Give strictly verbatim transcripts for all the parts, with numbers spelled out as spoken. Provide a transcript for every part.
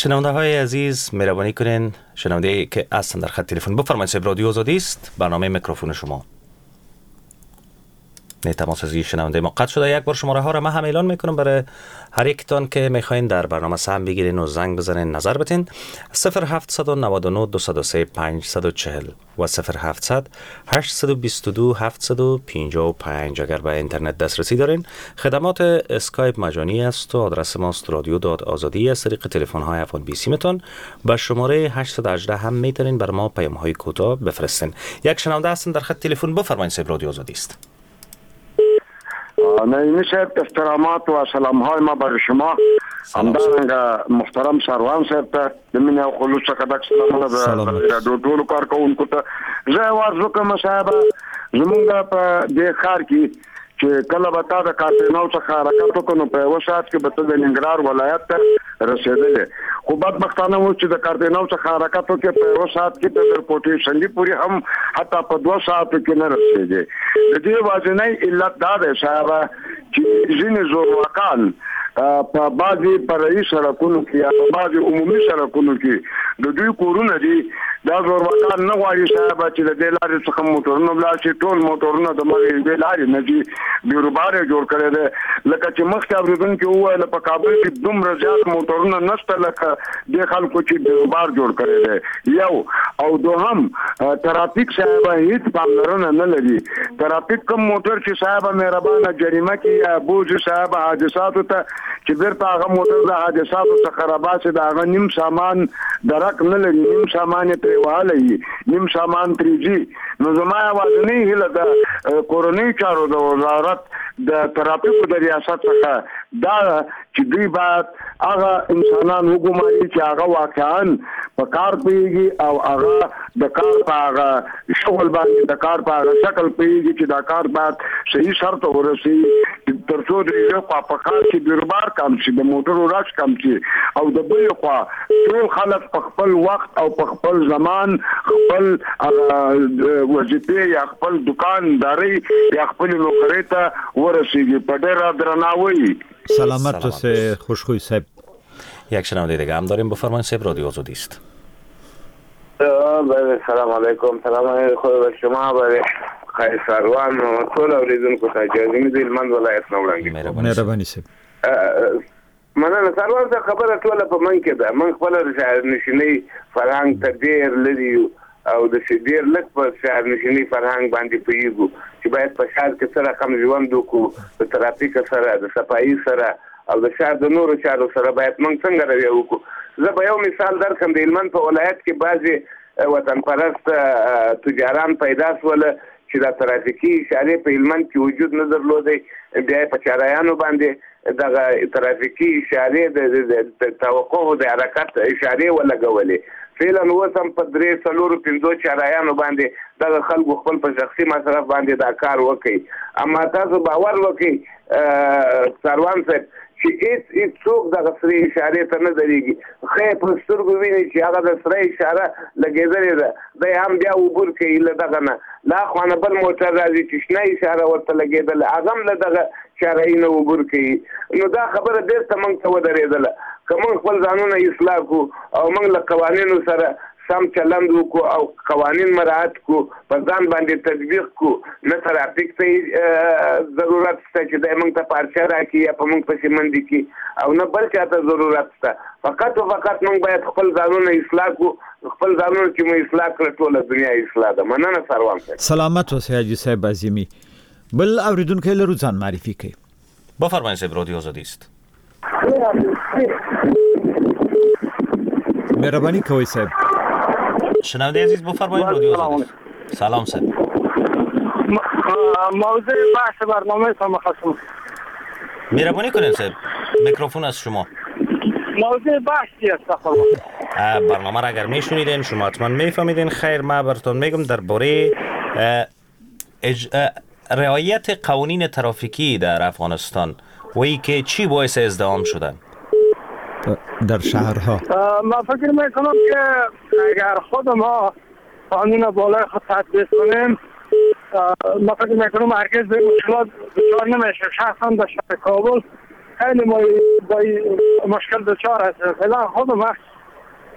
شنونده های عزیز مهربانی کنین شنونده ای که هستن در خط تلفن بفرمایید. صاحب رادیو آزادی است، برنامه میکروفون شما. نه تماس از شنونده ما قطع شده. یک بار شماره ها را من هم اعلان میکنم برای هر یکتان که میخواین در برنامه سهم بگیرین و زنگ بزنین نظر بتین. صفر هفت نه نه دو صفر سه پنج چهار صفر و صفر هفت هشت دو دو هفت پنج پنج. اگر به اینترنت دسترسی دارین خدمات اسکایپ مجانی است و آدرس ماست رادیو دات آزادی. از طریق تلفن های افغان بی سی متون با شماره هشت یک هشت هم میتونین بر ما پیام های کوتاه بفرستین. یک شنونده هستن در خط تلفن بفرمایید. صاحب رادیو آزادی است. نایمی صاحب احترامات و سلام های ما برای شما. همدارنگه محترم سروان صاحب ته د مینې او خلوص څخه ډک سلامونه د رادیو ټولو کارکوونکو ته. زه عرض وکړم صاحب زمونږ په دې ښار کې چې کله به تا د کارتینو څخه حرکت وکړو نو په یوه ساعت کې به ته د ننګرهار ولایت ته رسېدلې، خو بدبختانه و چې د کارتینو څخه حرکت وکړې په یوه ساعت کې ته د کوټې سنډي پورې هم حتی په دوه ساعتو کې نه رسېدې. د دې واضحنی علت دا دی صاحب چې ځینې زورواکان په بعضې فرعي سړکونو کې یا په بعضې عمومي سړکونو کې د دوی کورونه دي. دا زورواکان نه غواړي صاحب چې د دې لارې څخه موټرونه ولاړ شي. ټول موټرونه د مغې دې لارې نه دي، بیروبار یې جوړ کړی دی. لکه چې مخکې اورېدونکي وویل په کابل کې دومره زیات موټرونه نشته لکه دې خلکو چې بیروبار جوړ کړی دی. یو او دوهم ترافیک صاحب هیڅ پاملرنه نه لري. ترافیک کوم موټر چې صاحب مهربانه جریمه کوي یا بوج صاحب حادثاتو ته چې بیرته هغه موټر د حادثاتو څخه راباسي د هغه نیم سامان درک نه لري، نیم سامان یې ترې وهلی، نیم سامان ترې ځي. نو زما یوازینۍ هیله د کورنیو چارو د وزارت د ترافیکو د ریاست څخه دا چې دوی باید هغه انسانان وګماري چې هغه واقعا په کار پوهېږي او هغه د کار په هغه شغل باندې د کار په هغه شکل پوهېږي چې دا کار باید صحیح سر ته ورسوي تر څو د یو خوا په کار کې بیروبار کم شي، د موټرو رش کم شي، او د بلې خوا ټول خلک په خپل وخت او په خپل زمان خپل وظیفې یا خپل دکانداري یا خپل نوکرۍ ته ورسېږي په ډېره درناوي. سلامت و خوشخوی صاحب. یک شنونده دیگه هم داریم بفرمایید. صاحب رادیو آزادی است. سلام علیکم. سلام علیکم خود به شما برای خیر سروان و طول اوریدونکو ته اجازه میدید من ولایت نوړنګ. مهرباني صاحب. مننه سروان ته خبره ټوله په من کې ده. من خپل شهرنشینۍ فرهنګ ته ډېر لري او د ډېر لږ په شهرنشینۍ فرهنګ باندې پوهېږو چې باید په ښار کې څه رقم ژوند وکړو، د ترافیک سره د صفایي سره او د ښار د نورو چارو سره باید موږ څنګه رویه وکړو. زه به یو مثال درکړم. د هلمند په ولایت کې بعضې وطن پرست تجاران پیدا شول چې دا ترافیکي اشارې په هلمند کې وجود نه درلودی. بیا یې په چارایانو باندې دغه ترافیکي اشارې د توقف د حرکت اشارې ولګولې. فعلا اوس هم په درې څلورو پنځو چارایانو باندې دغه خلکو خپل په شخصي مصرف باندې دا کار وکړي. اما تاسو باور وکړئ سروان صاحب چې هېڅ هېڅ څوک دغه سرې اشارې ته نه درېږي. ښه په سترګو ویني چې هغه د سره اشاره لګېدلې ده، دی هم بیا عبور کوي له دغه نه. لا خوا نه بل موټر راځي چې شنه اشاره ورته لګېدله، هغه هم له دغه چارایي نه عبور کوي. نو دا خبره بېرته موږ ته ودرېدله. که موږ خپل ځانونه اصلاح کړو او موږ له قوانینو سره سم چلند وکړو او قوانین مراعات کړو، په ځان باندې تطبیق کړو، نه ترافیک ته ضرورت شته چې دی موږ ته پارچه راکړي یا په موږ پسې منډې کړي، او نه بل چا ته ضرورت شته. فقط او فقط موږ باید خپل ځانونه اصلاح کړو. خپل ځانونه چې موږ اصلاح کړو ټوله دنیا اصلاح ده. مننه سروان صاحب. سلامت اوسئ حاجي صاحب عظیمي. بل اوریدونکی لرو ځان معرفي کړئ. بفرمایید. صاحب رادیو آزادی است. مهربانی کوئ صاحب. شنونده عزیز بفرمایید. رادیو آزادی است. سلام صاحب. موضوع بحث برنامه شما خواستم. مهربانی کنید صاحب میکروفون از شما. موضوع بحثی است. برنامه را اگر میشنیدین شما حتما میفهمیدین. خیر ما براتون میگم درباره اج... رعایت قوانین ترافیکی در افغانستان و ای که چی باعث ازدحام شدن در شهرها. من فکر میکنم که اگر خود ما قانون بالای خود تطبیق کنیم، من فکر میکنم هرگز به مشکلات دچار نمیشه. شخصا در شهر کابل خیلی ما با مشکل دچار هستیم. فعلا خود ما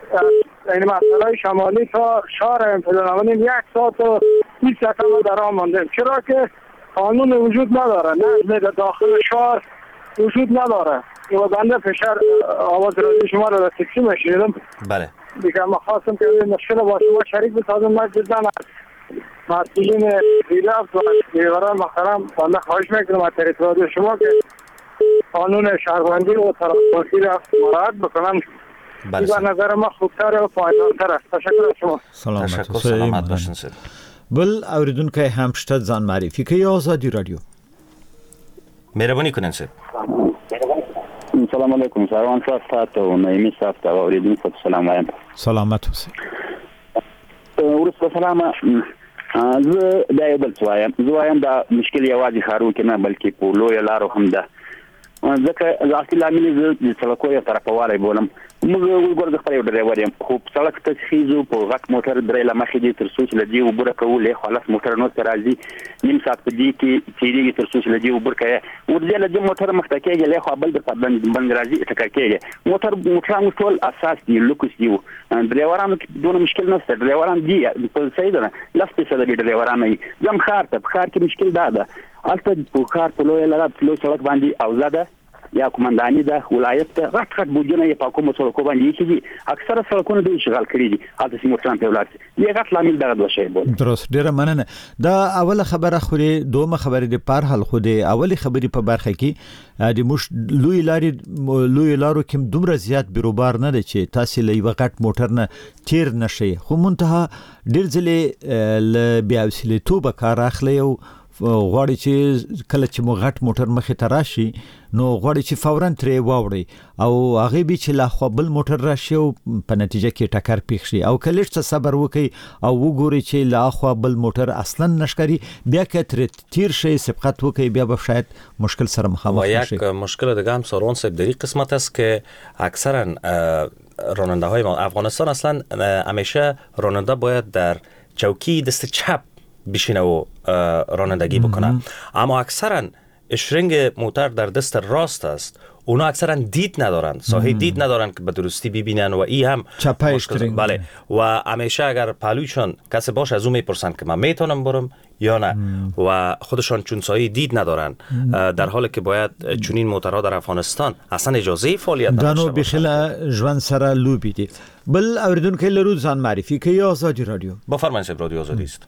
این مسئله شمالی تا شهر امپلانوانیم یک ساعت و بیست دقیقه در آن ماندیم، چرا که قانون وجود نداره، نظم در داخل شهر وجود نداره. و بنده فشار آواز رادیو شما رو در تکسی میشنیدم. بله دیگه ما خواستم که این مشکل با شما شریک بسازم. من جدا مسئولین ریاض و دیگران محترم بنده خواهش میکنم از طریق رادیو شما که قانون شهروندی و ترافیکی را مراعات بکنم. بله به نظر ما خوبتر و پایدارتر است. تشکر از شما. سلامت تشکر سلامت باشین سید. بل اوریدونکو هم شته ځان معرفي کوي آزادی رادیو. مهرباني کنین سید. السلام علیکم سروان صاحب تاسو نایمی صاحب ته اوریدونکو سلام وایم. سلامت اوسئ. ورسره سلام. زه دا یو بل څه وایم. زه وایم دا مشکل یوازې ښارونو کې نه بلکې په لویو لارو هم ده. ځکه ځکه لامل زه د سړکو یو طرفوالی بولم. موږ وګورئ د خپل یو ډرایور یم خو په سړک ته خیزو په غټ موټر درې له مخې دي تر څو چې له دې عبور کولې خلاص موټر نو ته راځي نیم ساعت په دې کې تیریږي تر څو چې له دې عبور کوي ورځي له دې موټر مخ ته کېږي له خو بل د بند راځي ټکر کېږي موټر موټرانو ټول اساس دی لوکس دی ډرایورانو کې دونه مشکل نشته ډرایوران دی په صحیح ده لاس په سره دی ډرایورانو زم خار ته خار کې مشکل ده ده البته په خار په لوی لاره په لوی سړک باندې او زده یا کومنداني د ولایت ته غټ غټ بوجونه یې په کومو سړکو باندې کېږي اکثره سړکونه د اشغال کړي دي هلته سیمه تران په ولایت یې غټ لامل دغه دوه شی بول درست ډیره مننه دا اوله خبره خو دومره خبره د پار حل خو د اولی خبرې په برخه کې د مش لوی لاري لوی لارو کې دومره زیات بیروبار نه دي چې تاسو له یو غټ موټر نه تیر نشي خو منتها ډیر ځله ل بیا وسیله توبه کار اخلي او غواړي چې کله چې مو غټ موټر مخې ته راشي نو غواړي چې فورا ترې واوړي او هغه به چې لا خو بل موټر راشي او په نتیجه کې ټکر پیښ شي او کله چې صبر وکړي او وګوري چې لا خو بل موټر اصلا نشکري بیا کې تر تیر شي سبقت وکړي بیا به شاید مشکل سره مخامخ شي. و یک مشکل دیگه هم ساروان صاحب در این قسمت است که اکثرا راننده های ما افغانستان اصلا همیشه راننده باید در چوکی دست چپ بشینه و رانندگی بکنه اما اکثرا اشرنگ موتر در دست راست است اونا اکثرا دید ندارن ساحه دید ندارن که به درستی ببینن و ای هم چپه اشترینگ بله و همیشه اگر پهلویشان کسی باشه از اون میپرسن که من میتونم برم یا نه مم. و خودشان چون ساحه دید ندارن در حالی که باید چنین موترها در افغانستان اصلا اجازه فعالیت نداشته دانو بخلا ژوند سره لوبی دي بل اوریدونکو لرو ځان معرفي کوي آزادی رادیو بفرمایید رادیو آزادی است.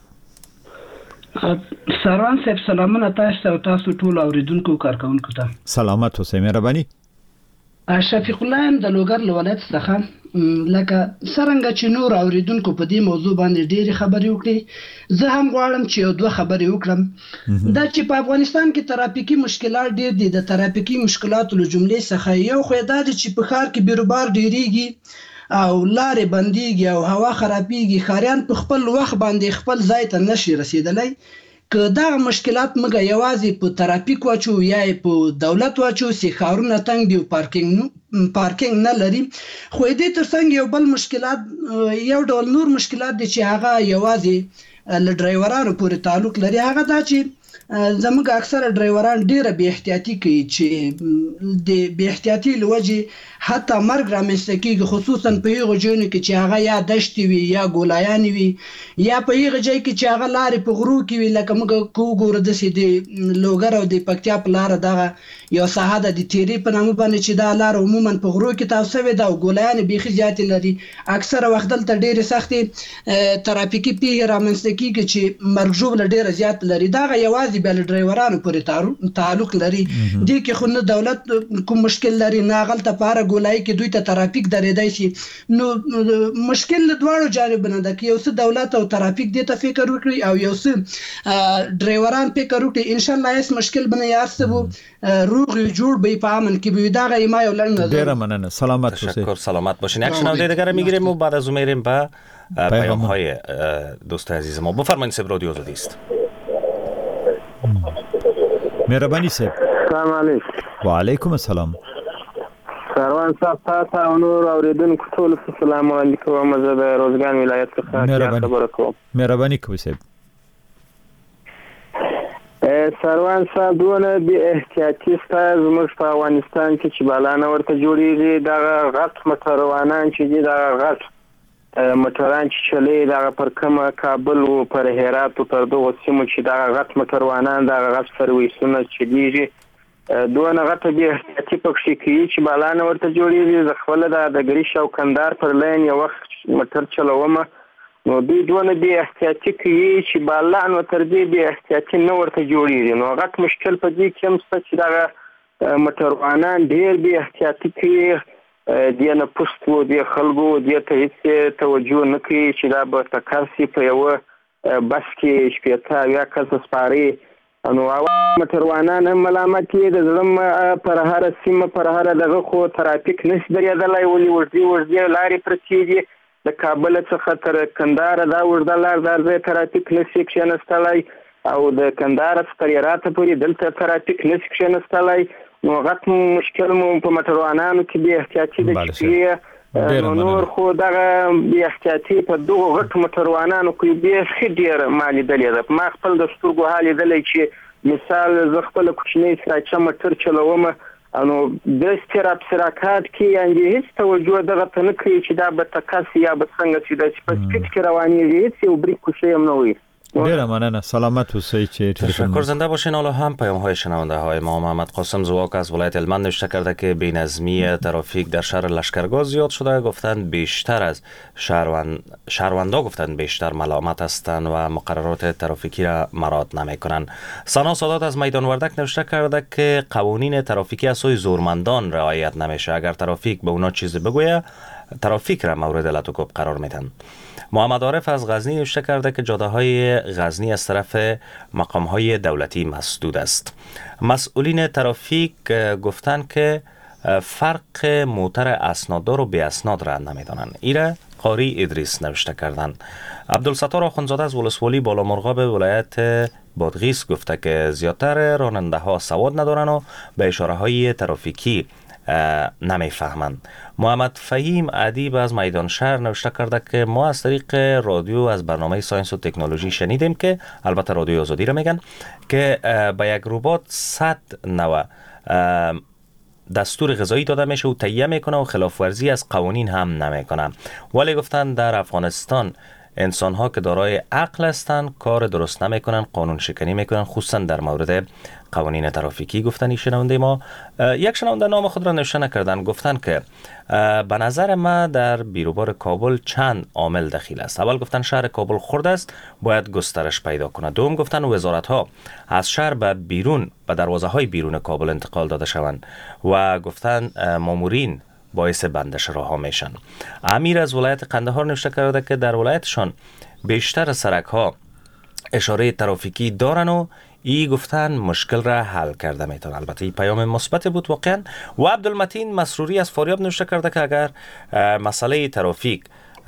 سروان صاحب سلامونه تاسو او تاسو ټول اوریدونکو کارکونکو ته سلامت اوسئ مهرباني. شفیق الله د لوګر ولایت څخه لکه څنګه چې نور اوریدونکو په دې موضوع باندې ډېری خبرې وکړي زه هم غواړم چې یو دوه خبرې وکړم دا چې په افغانستان کې ترافیکي مشکلات ډېر دي د ترافیکي مشکلاتو له جملې څخه یو خو دا چې په ښار کې بیروبار ډېریږي او لارې بنديږي او هوا خرابېږي خاریان په خپل وخت باندې خپل ځای ته نشي رسیدلی که دا مشکلات موږ یوازې په ترافیک واچو یا په دولت واچو چې ښارونه تنګ دي او پارکینګ پارکینګ نه لري خو دې ترڅنګ یو بل مشکلات یو ډول نور مشکلات دي چې هغه یوازې له ډرایورانو پورې تعلق لري هغه دا چې زموږ اکثره ډرایوران ډیره بې احتیاطي کوي چې د بې احتیاطي لوجه حتی مرګ رامنځته کیږي خصوصا په هغه ځایونو کې چې هغه یا دشتې وي یا ګولایان وي یا په هغه ځای کې چې هغه لارې په غرو کې وي لکه موږ کوګور د سي د لوګر او د پکتیا په لار دغه یو ساحه د تیری په نامه باندې چې دا لار عموما په غرو کې تاسو وي دا ګولایان بيخي زیات لري اکثره وخت دلته ډیره سختي ترافیکي پیښې رامنځته کیږي چې مرګ ژوبله ډیره زیات لري دا یوازې بل ډرایورانو پورې تعلق لري دي کې خو نه دولت کوم مشکل لري نه غلطه پاره ګولای کې دوی ته ترافیک درېدای شي نو مشکل له دواړو جانبونو ده کې یو څه دولت او ترافیک دې ته فکر وکړي او یو څه ډرایوران فکر وکړي ان شاء الله هیڅ مشکل بنه یارسبو روغ جوړ به په امن کې به دا غي ما یو لنډ نظر ډیر مننه سلامت اوسئ تشکر سلامت باشین یک شنونده دیگه میگیریم و بعد از اون میریم به پیام های دوست عزیز ما بفرمایید سب رادیو آزادی است. مهرباني صاحب السلام علیکم. وعلیکم السلام. سروان صاحب تاسو او نور اوریدونکو ټول سلام علیکم مزه د روزګان ولایت څخه خبره کوم. مهرباني کوي صاحب. سروان صاحب دونه بی احتیاطي ستایل زموږ په افغانستان کې چې بالانه ورته جوړیږي دغه غټ موټروانان چې دي دغه غټ موټران چې چلي دغه پر کومه کابل او پر هرات او پر دغه سیمو چې دغه غټ موټروانان دغه غټ سرویسونه چلیږي دونه غټ بی احتیاطي پکې کوي چې بالانه ورته جوړیږي د خپل د ګریش او کندهار پر لین یو وخت موټر چلوم نو دوی دونه بی احتیاطي کوي چې بالان ورته دې بی احتیاطي نه ورته جوړیږي نو غټ مشکل په دې کې هم څه چې دغه موټروانان ډیر بی احتیاطي کوي د نه پښتو د خلکو د ته هیڅ توجه نه کوي چې دا به تکاسي په یو بس کې شپږ یا کس سپاري نو او موټروانان هم ملامت دي د زلم پر هر سیمه پر هر دغه خو ترافیک نشي درېدلای ولي ورځي ورځي لارې پرتې دي د کابل څخه تر کندهار دا ورځ لار د ترافیک نشي کښنستلای او د کندهار څخه هرات پورې دلته ترافیک نشي کښنستلای نو غټ مشکل مو په موټروانانو کې به احتیاطي د چې نور خو دغه بی احتیاطي په دغه غټ موټروانانو کې به ډیر مالي دلې ما خپل د سترګو حالي دلې چې مثال زه خپل کوچنی سراچ موټر چلوم انو د ستراب سراکات کې انځ هیڅ توجه دغه ته نه کوي چې دا به تکاسي یا به څنګه چې د سپیډ کې رواني هیڅ یو بریک کوشي هم نه وي ډیر ممنون سلامت اوسئ چې تشکر زنده باشین. حالا هم پیام های شنونده های ما محمد قاسم زواک از ولایت هلمند نوشته کرده که بی‌نظمی ترافیک در شهر لشکرگاه زیاد شده گفتند بیشتر از شهروند شهروندا گفتند بیشتر ملامت هستند و مقررات ترافیکی را مراعات نمیکنند. سنا سادات از میدان وردک نوشته کرده که قوانین ترافیکی از سوی زورمندان رعایت نمیشه اگر ترافیک به اونا چیزی بگویه ترافیک را مورد لطوکوب قرار میدن. محمد عارف از غزنی نوشته کرده که جاده های غزنی از طرف مقام های دولتی مسدود است. مسئولین ترافیک گفتند که فرق موتر اسناددار و بی اسناد را نمیدانند. ایره قاری ادریس نوشته کردند. عبدالستار آخوندزاده از ولسوالی بالامرغاب ولایت بادغیس گفته که زیادتر راننده ها سواد ندارند و به اشاره های ترافیکی نمیفهمند. محمد فهیم ادیب از میدان شهر نوشته کرده که ما از طریق رادیو از برنامه ساینس و تکنولوژی شنیدیم که البته رادیو آزادی را میگن که به یک ربات صد نوع دستور غذایی داده میشه و تهیه میکنه و خلاف ورزی از قوانین هم نمیکنه. ولی گفتن در افغانستان انسان ها که دارای عقل هستند کار درست نمیکنن، قانون شکنی میکنن، خصوصا در مورد قوانین ترافیکی. گفتن شنونده ما یک شنونده نام خود را نوشته نکردن، گفتن که به نظر ما در بیروبار کابل چند عامل دخیل است. اول گفتن شهر کابل خرد است، باید گسترش پیدا کنه. دوم گفتن وزارت ها از شهر به بیرون به دروازه های بیرون کابل انتقال داده شوند و گفتن مامورین باعث بندش راه ها میشن. امیر از ولایت قندهار نوشته کرده که در ولایتشان بیشتر سرک ها اشاره ترافیکی دارن و ای گفتن مشکل را حل کرده میتون. البته این پیام مثبت بود واقعا. و عبدالمتین مسروری از فاریاب نوشته کرده که اگر مسئله ترافیک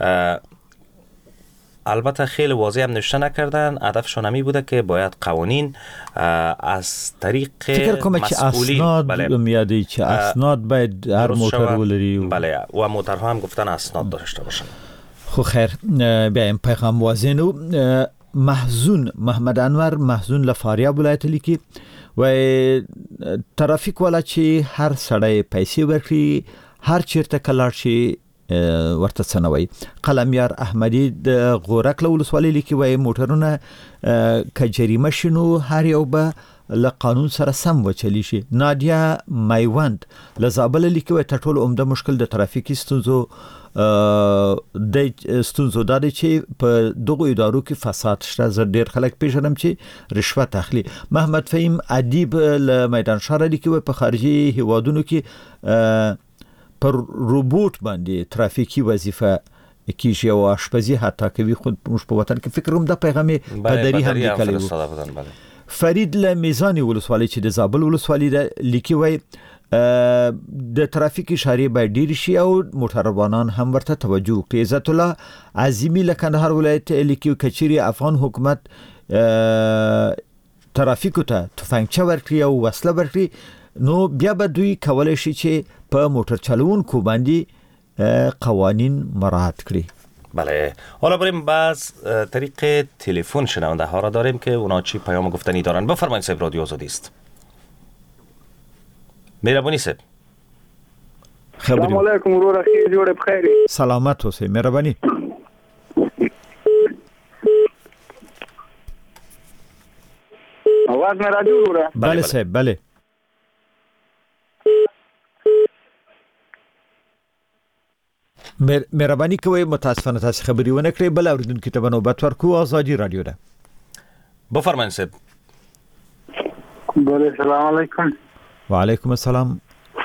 البته خیلی واضح هم نوشته نکردن، هدفشون همی بوده که باید قوانین از طریق فکر کنم که اسناد بله میادی که اسناد باید هر موتر ولری بله و موترها هم گفتن اسناد داشته باشن. خو خیر بیایم پیغام وازنو محزون محمد انور محزون لفاریاب ولایت لیکي و ترافیک والا چې هر سړی پیسې ورکړي هر چیرته کلاړ شي ورته سنوي. قلمیار احمدی د غورک ولسوالۍ لیکي وای موټرونه ک جریمه شنو هر یو به له قانون سره سم وچلی شي. نادیا میوند له زابل لیکي وای ټول عمده مشکل د ترافیکي ستونزو د ستونزو د چې په دغه ادارو کې فساد شته. زه ډیر خلک پیژنم چې رشوت اخلي. محمد فهیم ادیب له میدان شهر لیکي وای په خارجي هیوادونو کې پر روبوټ باندې ترافیکی وظیفه کیږي او آشپزی حتی کوي. خود موږ په وطن کې فکر کوم د پیغامي پدری هم لیکلی. فرید له میزان ولسوالۍ چې د زابل ولسوالۍ د لیکي وای د ترافیک اشاره باید ډیر شي او موټروانان هم ورته توجه کوي. عزت الله عظیمی له کندهار ولایت لیکي کچيري افغان حکومت ترافیک ته تفنګچه ورکړي او وسله ورکړي نو بیا به دوی کولای شي چې په موټر چلونکو باندې قوانین مراعات کړي. بله، حالا بریم باز طریق تلفن شنونده ها را داریم که اونا چی پیام گفتنی دارن. بفرمایید صاحب، رادیو آزادی است. مهربانی صاحب. سلام علیکم ورور اخی، جوړ بخیر. سلامت اوسئ، مهرباني. आवाज में राजू हो रहा है? بله صاحب، بله. مهرباني کوئ متاسفانه تاسو خبري ونه کړئ، بل اوریدونکو ته نوبت ورکو. آزادی رادیو ده. بفرمایید صاحب. بله، سلام علیکم. و علیکم السلام.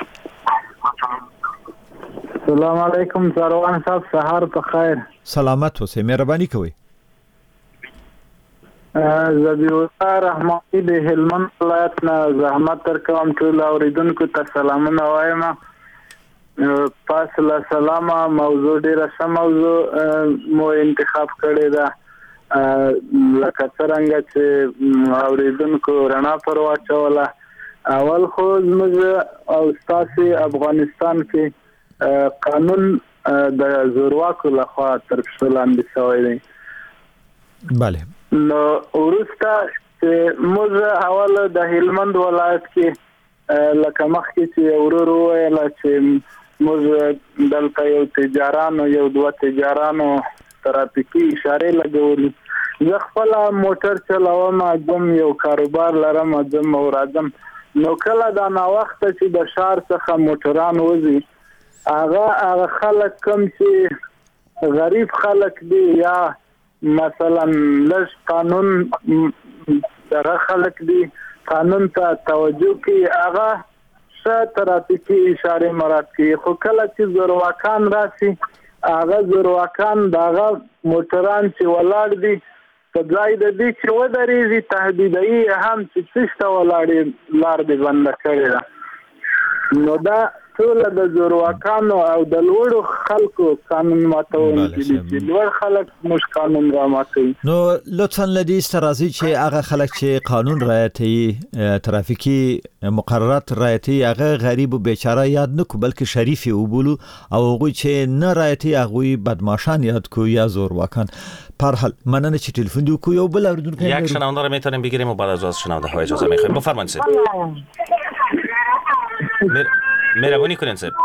سلام علیکم سروان صاحب، سهار په خیر. سلامت اوسئ، مهرباني کوئ. زبیح رحمانی د هلمند ولایت نه زحمت درکوم، ټول اوریدونکو ته سلامونه وایم. فاصله سلامه، موضوع ډیره ښه موضوع مو انتخاب کړې ده، لکه څرنګه چې اوریدونکو رڼا پر واچوله. اول خو زموږ او ستاسو افغانستان کې قانون د زورواکو لخوا تر پښو لاندې شوی دی. بله. نو ورسته چې موږ اول د هلمند ولایت کې لکه مخکې چې ورور وویل چې موږ دلته یو تجارانو یو دوه تجارانو ترافیکي اشارې لګولې. زه خپل موټر چلوم، ځم یو کاروبار لرم، ځم او راځم. نو کله دا ناوخته چې د ښار څخه موټران وځي، هغه هغه خلک کوم چې غریب خلک دي یا مثلا لږ قانون دغه خلک دي، قانون ته توجه کوي، هغه ښه ترافیکي اشارې مراعات کوي. خو کله چې زورواکان راشي، هغه زورواکان دغه موټران چې ولاړ دي په ځای د دې چې ودرېږي تهدیدوي هم چې څه ولاړې لار دې بنده کړې ده. نو دا ټول د زورواکانو او د لوړو خلکو قانون ماتونکي دي، چې لوړ خلک موږ قانون را ماتوي. نو لطفا لدی استرازی چې هغه خلک چې قانون رعایتوي، ترافیکي مقررات رعایتوي، هغه غریب او بیچاره یاد نکو بلکې شریف وبولو، او هغه چې نه رعایتوي هغه بدمعشان یاد کو یا زورواکان. پر حال مننه چې تلفن دی کو. یو بل اوریدونکو یک شنونده رو میتونیم بگیریم و بعد از از شنونده ها اجازه میخوایم. بفرمایید صاحب. مهربانی کنین صاحب.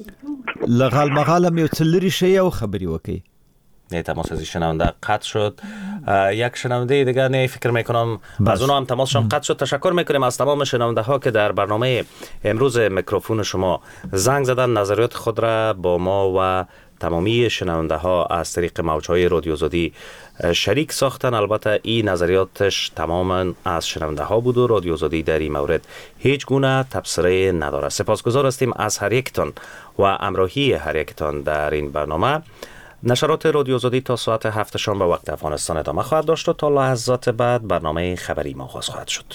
لغال مغالم یو څلری شی او خبری وکي. نه تماس از شنونده قطع شد. یک شنونده دیگه نه فکر میکنم از اونها هم تماسشون قطع شد. تشکر میکنیم از تمام شنونده ها که در برنامه امروز میکروفون شما زنگ زدن، نظریات خود را با ما و تمامی شنونده ها از طریق موجهای رادیو آزادی شریک ساختن. البته این نظریاتش تماما از شنونده ها بود و رادیو آزادی در این مورد هیچ گونه تبصره نداره. سپاسگزار هستیم از هر یکتان و همراهی هر یکتان در این برنامه. نشرات رادیو آزادی تا ساعت هفت شام به وقت افغانستان ادامه خواهد داشت و تا لحظات بعد برنامه خبری آغاز خواهد شد.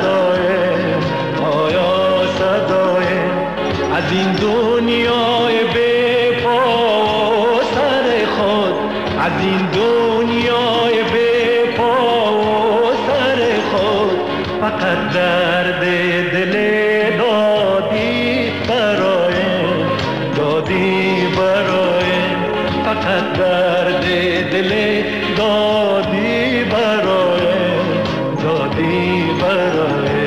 از این دنیای فقط درد دل دادی برای دادی برای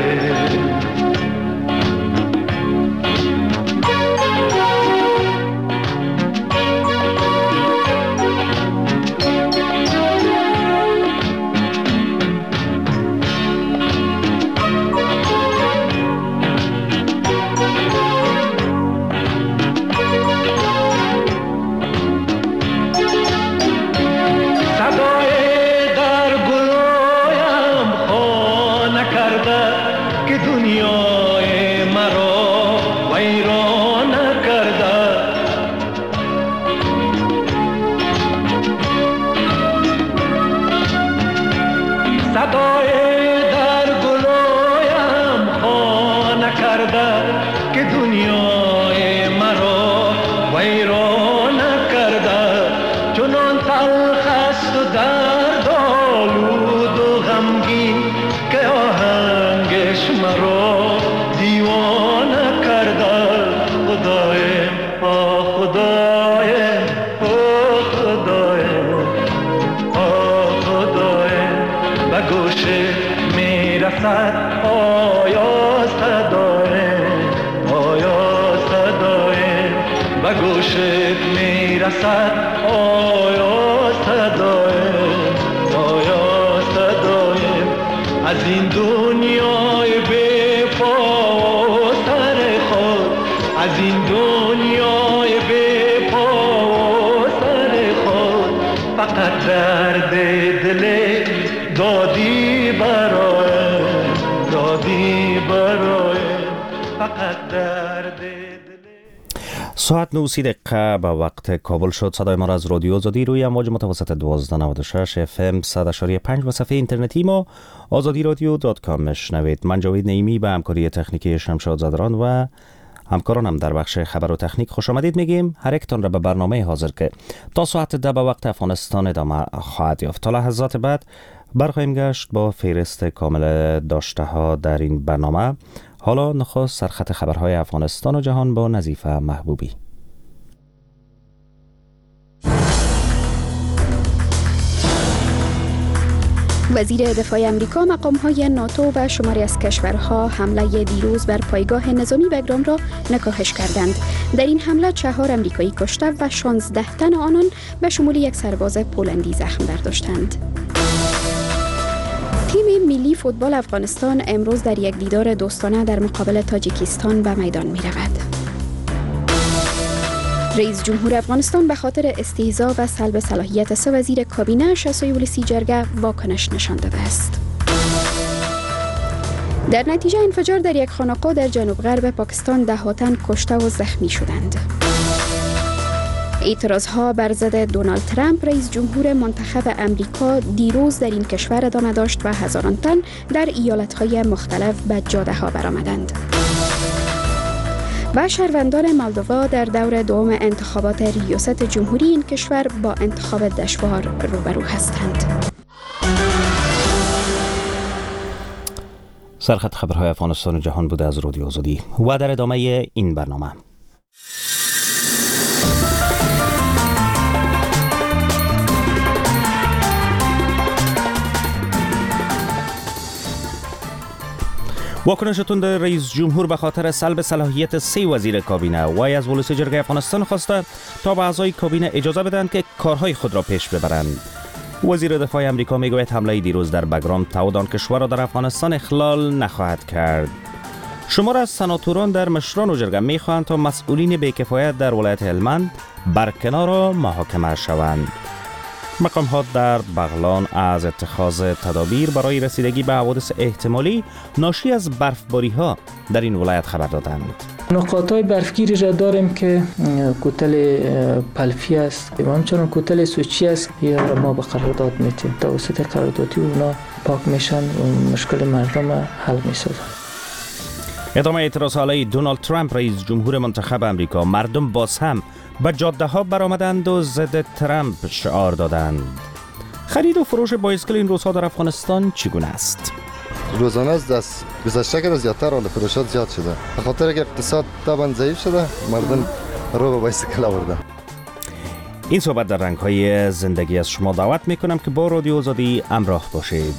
ساعت نه دقیقه به وقت کابل شد. صدای ما را از رادیو آزادی روی امواج متوسط دوازده نود و شش اف ام صد و پنج و صفحه اینترنتی ما آزادی رادیو دات کام میشنوید. من جاوید نعیمی به همکاری تکنیکی شمشاد زدران و همکارانم در بخش خبر و تکنیک خوش آمدید میگیم. هر یکتان را به برنامه حاضر که تا ساعت ده به وقت افغانستان ادامه خواهد یافت. تا لحظات بعد برخواهیم گشت با فهرست کامل داشته ها در این برنامه. حالا نخست سرخط خبرهای افغانستان و جهان با نظیفه محبوبی. وزیر دفاع امریکا مقام‌های ناتو و شماری از کشورها حمله دیروز بر پایگاه نظامی بگرام را نکاهش کردند. در این حمله چهار امریکایی کشته و شانزده تن آنان به شمول یک سرباز پولندی زخم برداشتند. تیم ملی فوتبال افغانستان امروز در یک دیدار دوستانه در مقابل تاجیکستان به میدان می رود. رئیس جمهور افغانستان به خاطر استهزا و سلب صلاحیت سه وزیر کابینه شصت یولیسی جرگه واکنش نشان داده است. در نتیجه انفجار در یک خانقاه در جنوب غرب پاکستان ده ها تن کشته و زخمی شدند. اعتراضها بر ضد دونالد ترامپ رئیس جمهور منتخب امریکا دیروز در این کشور ادامه داشت و هزاران تن در ایالت‌های مختلف به جاده‌ها برآمدند. و شهروندان مالدووا در دور دوم انتخابات ریاست جمهوری این کشور با انتخاب دشوار روبرو هستند. سرخط خبرهای افغانستان و جهان بوده از رادیو آزادی و در ادامه این برنامه. واکنش تند رئیس جمهور به خاطر سلب صلاحیت سه وزیر کابینه. وی از ولسی جرگه افغانستان خواسته تا به اعضای کابینه اجازه بدهند که کارهای خود را پیش ببرند. وزیر دفاع امریکا میگوید حمله دیروز در بگرام تعهد آن کشور را در افغانستان اخلال نخواهد کرد. شمار از سناتوران در مشران و جرگه میخواهند تا مسئولین بی‌کفایت در ولایت هلمند برکنار و محاکمه شوند. مقام ها در بغلان از اتخاذ تدابیر برای رسیدگی به حوادث احتمالی ناشی از برفباری ها در این ولایت خبر دادند. نقاط های برفگیری را داریم که کوتل پلفی است و همچنان کوتل سوچی است. یا ما به قرارداد میتیم توسط قراردادی اونا پاک میشن و مشکل مردم حل میسازن. ادامه اعتراض علیه دونالد ترامپ رئیس جمهور منتخب امریکا. مردم باز هم به جاده ها برآمدند و ضد ترامپ شعار دادند. خرید و فروش بایسکل این روزها در افغانستان چگونه است؟ روزانه از دست گذشته که زیادتر حال فروشات زیاد شده. به خاطر که اقتصاد طبعا ضعیف شده، مردم رو به بایسکل آوردن. این صحبت در رنگ‌های زندگی از شما دعوت میکنم که با رادیو آزادی همراه باشید.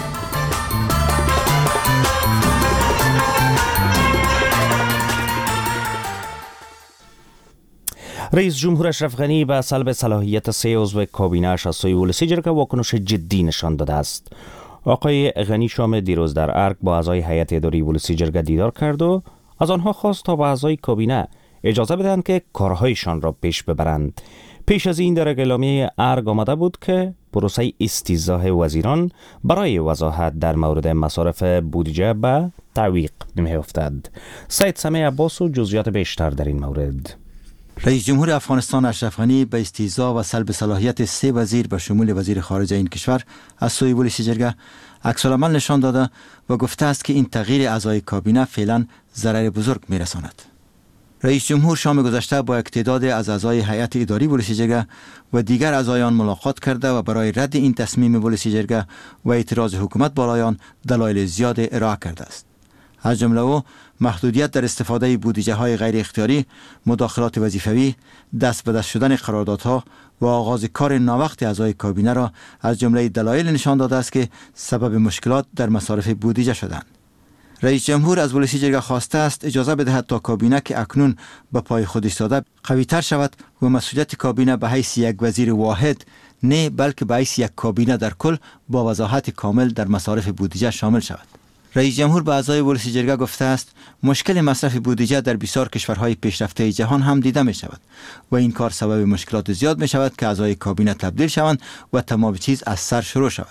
رئیس جمهور اشرف غنی به سلب صلاحیت سه عضو کابینه‌اش از سوی ولسی جرگه واکنش جدی نشان داده است. آقای غنی شام دیروز در ارگ با اعضای هیئت اداری ولسی جرگه دیدار کرد و از آنها خواست تا به اعضای کابینه اجازه بدهند که کارهایشان را پیش ببرند. پیش از این در اعلامیه ارگ آمده بود که پروسه استیضاح وزیران برای وضاحت در مورد مصارف بودجه به تعویق می‌افتد. سید سمیع عباس و جزئیات بیشتر در این مورد. رئیس جمهور افغانستان اشرف غنی به استیضاح و سلب صلاحیت سه وزیر به شمول وزیر خارجه این کشور از سوی ولسی جرگه عکس‌العمل نشان داده و گفته است که این تغییر اعضای کابینه فعلا ضرر بزرگ می‌رساند. رئیس جمهور شام گذشته با یک تعداد از اعضای هیئت اداری ولسی جرگه و دیگر اعضای آن ملاقات کرده و برای رد این تصمیم ولسی جرگه و اعتراض حکومت بالای آن دلایل زیاد ارائه کرده است. از جمله او محدودیت در استفاده بودجه های غیر اختیاری، مداخلات وظیفوی، دست به دست شدن قراردادها و آغاز کار ناوقت اعضای کابینه را از جمله دلایل نشان داده است که سبب مشکلات در مصارف بودجه شدند. رئیس جمهور از ولسی جرگه خواسته است اجازه بدهد تا کابینه که اکنون به پای خود ایستاده قوی‌تر شود و مسئولیت کابینه به حیث یک وزیر واحد نه بلکه به حیث یک کابینه در کل با وضاحت کامل در مصارف بودجه شامل شود. رئیس جمهور به اعضای ولسی جرگه گفته است مشکل مصرف بودجه در بسیار کشورهای پیشرفته جهان هم دیده می شود و این کار سبب مشکلات زیاد می شود که اعضای کابینه تبدیل شوند و تمام چیز از سر شروع شود.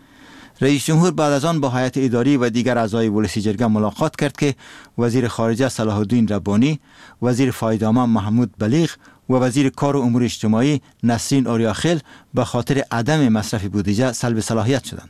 رئیس جمهور بعد از آن با هیئت اداری و دیگر اعضای ولسی جرگه ملاقات کرد که وزیر خارجه صلاح الدین ربانی، وزیر فایده‌عامه محمود بلیغ و وزیر کار و امور اجتماعی نسرین آریاخیل به خاطر عدم مصرف بودجه سلب صلاحیت شدند.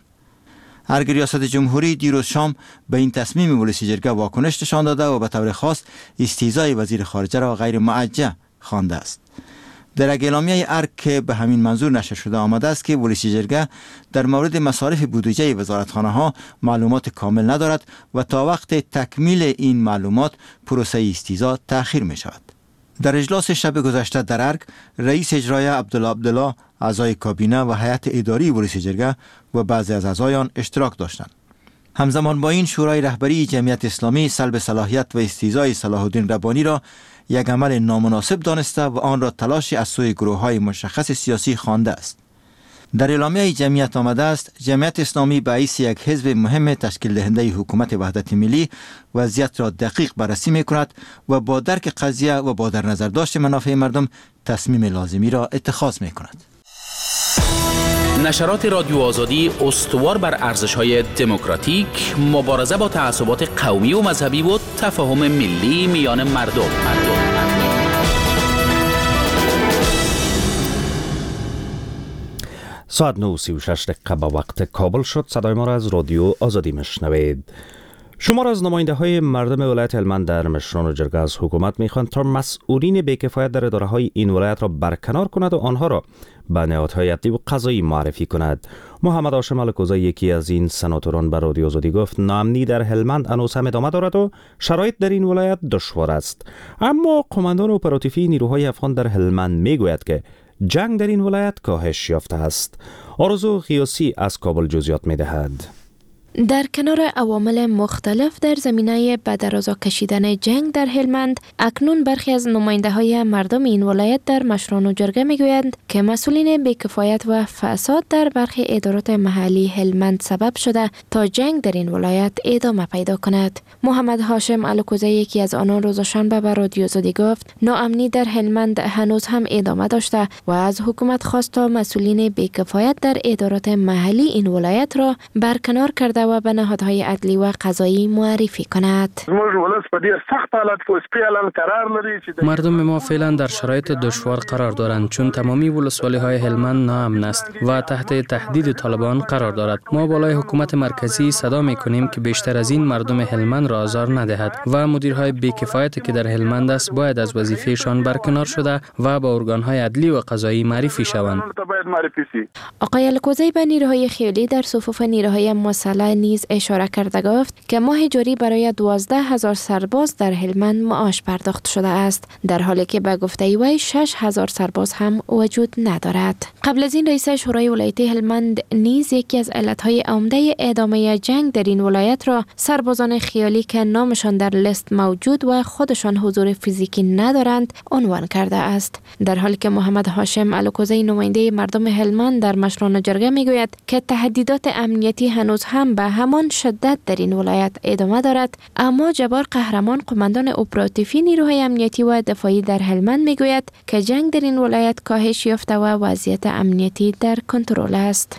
ارگ ریاست جمهوری دیروز شام به این تصمیم ولسی جرگه واکنش نشان داده و به طور خاص استیضاح وزیر خارجه را غیر معجل خوانده است. در اعلامیه ارگ که به همین منظور نشر شده آمده است که ولسی جرگه در مورد مصارف بودجه وزارتخانه ها معلومات کامل ندارد و تا وقت تکمیل این معلومات پروسه استیضاح تأخیر می شود. در اجلاس شب گذشته در ارگ رئیس اجرایی عبدالله عبدالله، اعضای کابینه و هیئت اداری ولسی جرگه و بعضی از اعضای آن اشتراک داشتند. همزمان با این شورای رهبری جمعیت اسلامی سلب صلاحیت و استیضاح صلاح الدین ربانی را یک عمل نامناسب دانسته و آن را تلاشی از سوی گروه‌های مشخص سیاسی خوانده است. در اعلامیه جمعیت آمده است جمعیت اسلامی به حیث یک حزب مهم تشکیل دهنده حکومت وحدت ملی وضعیت را دقیق بررسی می‌کند و با درک قضیه و با در نظر داشت منافع مردم تصمیم لازمی را اتخاذ می‌کند. نشرات رادیو آزادی استوار بر ارزش‌های دموکراتیک، مبارزه با تعصبات قومی و مذهبی و تفاهم ملی میان مردم. مردم. ساعت نه و سی و شش دقیقه به وقت کابل شد. صدای ما را از رادیو آزادی میشنوید. شمار از نماینده های مردم ولایت هلمند در مشران جرگه از حکومت میخواند تا مسئولین بی‌کفایت در اداره های این ولایت را برکنار کند و آنها را به نهادهای عدلی و قضایی معرفی کند. محمد هاشم الکوزی یکی از این سناتوران به رادیو آزادی گفت ناامنی در هلمند هنوز هم ادامه دارد و شرایط در این ولایت دشوار است. اما قماندان اپراتیوی نیروهای افغان در هلمند میگوید که جنگ در این ولایت کاهش یافته است. آرزو غیاسی از کابل جزئیات میدهد. در کنار عوامل مختلف در زمینه به درازا کشیدن جنگ در هلمند، اکنون برخی از نماینده های مردم این ولایت در مشران و جرگه میگویند که مسئولین بی‌کفایت و فساد در برخی ادارات محلی هلمند سبب شده تا جنگ در این ولایت ادامه پیدا کند. محمد هاشم الکوزی یکی از آنان روز شنبه به رادیو آزادی گفت ناامنی در هلمند هنوز هم ادامه داشته و از حکومت خواست تا مسئولین بی‌کفایت در ادارات محلی این ولایت را برکنار کرده و به نهادهای عدلی و قضایی معرفی کند. مردم ما فعلا در شرایط دشوار قرار دارند چون تمامی ولسوالی های هلمند ناامن است و تحت تهدید طالبان قرار دارد. ما بالای حکومت مرکزی صدا میکنیم که بیشتر از این مردم هلمند را آزار ندهد و مدیرهای بی‌کفایتی که در هلمند است باید از وظیفهشان برکنار شده و با ارگانهای عدلی و قضایی معرفی شوند. آقای الکوزی به نیروهای خیالی در صفوف نیروهای مسلح نیز اشاره کرده گفت که ماه جاری برای دوازده هزار سرباز در هلمند معاش پرداخت شده است، در حالی که به گفته وی شش هزار سرباز هم وجود ندارد. قبل از این رئیس شورای ولایتی هلمند نیز یکی از علتهای عمده ادامه جنگ در این ولایت را سربازان خیالی که نامشان در لیست موجود و خودشان حضور فیزیکی ندارند عنوان کرده است، در حالی که محمد هاشم الوکوزی نماینده مردم هلمند در مشران جرگه میگوید که تهدیدات امنیتی هنوز هم به همان شدت در این ولایت ادامه دارد. اما جبار قهرمان قماندان اپراتیفی نیروهای امنیتی و دفاعی در هلمند میگوید که جنگ در این ولایت کاهش یافته و وضعیت امنیتی در کنترل است.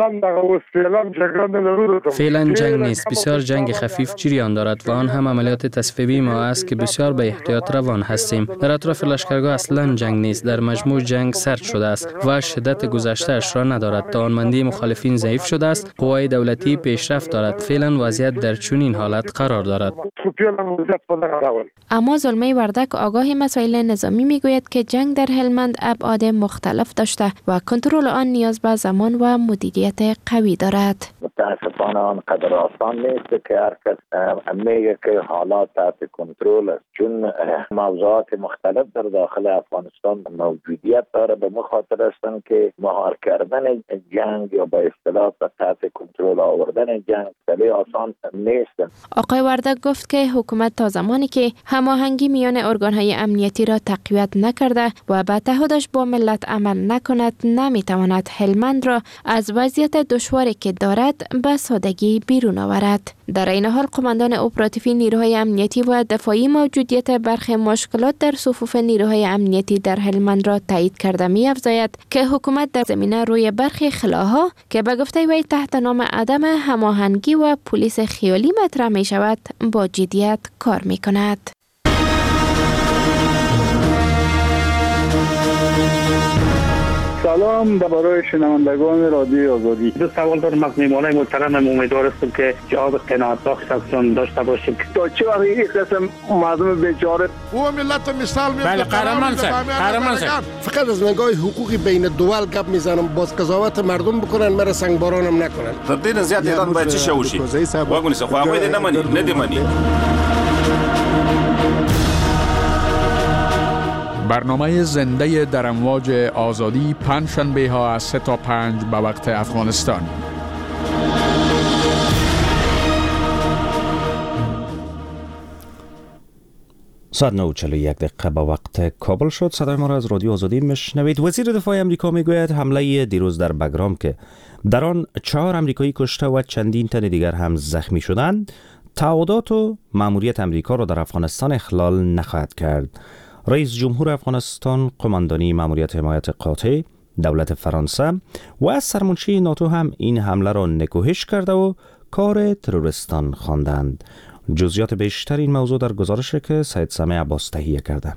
فعلا جنگ نیست، بسیار جنگ خفیف جریان دارد و آن هم عملیات تصفیه‌ای ما است که بسیار به احتیاط روان هستیم. در اطراف لشکرگاه اصلا جنگ نیست، در مجموع جنگ سرد شده است و شدت گذشته اش را ندارد. توانمندی مخالفین ضعیف شده است، قوای دولتی پیشرفت دارد. فعلا وضعیت در چنین حالت قرار دارد. اما زلمه وردک آگاه مسائل نظامی میگوید که جنگ در هلمند ابعاد مختلف داشته و کنترل آن نیاز به زمان و مدیریت قوی دارد. متاسفانه آنقدر آسان نیست که هر کس میگه که حالات تحت کنترل است، چون موضوعات مختلف در داخل افغانستان موجودیت داره. به مخاطر هستند که مهار کردن جنگ یا به اصطلاح تحت کنترل آوردن جنگ خیلی آسان نیست. آقای وردک گفت که حکومت تا زمانی که هماهنگی میان ارگان‌های امنیتی را تقویت نکرده و به تعهدش با ملت عمل نکند، نمیتواند هلمند را از وضعیت دشواری که دارد به سادگی بیرون آورد. در این حال قماندان اپراتیفی نیروهای امنیتی و دفاعی موجودیت برخی مشکلات در صفوف نیروهای امنیتی در هلمند را تایید کرده می‌افزاید که حکومت در زمینه روی برخی خلاها که به گفته وی تحت نام عدم هماهنگی و پلیس خیالی مطرح می شود با جدیت کار می کند. سلام برای شنوندگان رادیو آزادی. دو سوال دارم از میهمانای محترم. امیدوار هستم که جواب قناعت بخش هستن داشته باشیم. تا چه وقت این قسم مردم بیچاره او ملت مثال میاد. بله قهرمان صاحب، قهرمان صاحب. فقط از نگاه حقوقی بین دول گپ میزنم، باز قضاوت مردم بکنن، مرا سنگبارانم نکنن. تر دې زیات ایران باید چی شوشي واګونی څه خو هغه دې نه مني نه دې مني. برنامه زنده در امواج آزادی پنجشنبه ها از سه تا پنج به وقت افغانستان. ساعت نه و چهل و یک دقیقه به وقت کابل شد. صدای ما را از رادیو آزادی میشنوید. وزیر دفاع امریکا میگوید حمله دیروز در بگرام که در آن چهار امریکایی کشته و چندین تن دیگر هم زخمی شدند، تعهدات و مأموریت امریکا را در افغانستان اخلال نخواهد کرد. رئیس جمهور افغانستان قماندانی مأموریت حمایت قاطع دولت فرانسه و سرمنشی ناتو هم این حمله را نکوهش کرده و کار تروریستان خواندند. جزئیات بیشتر این موضوع در گزارشی که سید سامع عباس تهیه کرده.